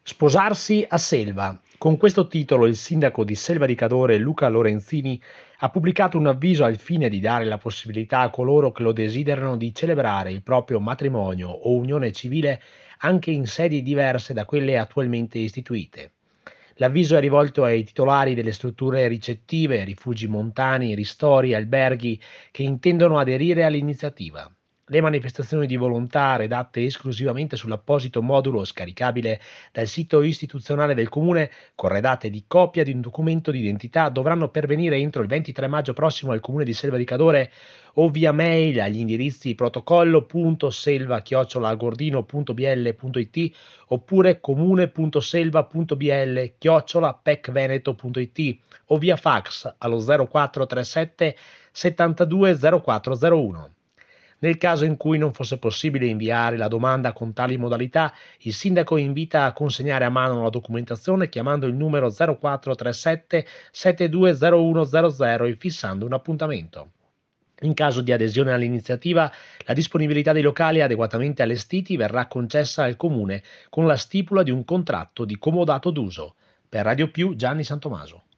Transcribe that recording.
Sposarsi a Selva. Con questo titolo il sindaco di Selva di Cadore, Luca Lorenzini, ha pubblicato un avviso al fine di dare la possibilità a coloro che lo desiderano di celebrare il proprio matrimonio o unione civile anche in sedi diverse da quelle attualmente istituite. L'avviso è rivolto ai titolari delle strutture ricettive, rifugi montani, ristori, alberghi che intendono aderire all'iniziativa. Le manifestazioni di volontà redatte esclusivamente sull'apposito modulo scaricabile dal sito istituzionale del Comune, corredate di copia di un documento di identità, dovranno pervenire entro il 23 maggio prossimo al Comune di Selva di Cadore o via mail agli indirizzi protocollo.selva@agordino.bl.it oppure comune.selva.bl@pecveneto.it o via fax allo 0437 72 0401. Nel caso in cui non fosse possibile inviare la domanda con tali modalità, il sindaco invita a consegnare a mano la documentazione chiamando il numero 0437 720100 e fissando un appuntamento. In caso di adesione all'iniziativa, la disponibilità dei locali adeguatamente allestiti verrà concessa al Comune con la stipula di un contratto di comodato d'uso. Per Radio Più, Gianni Santomaso.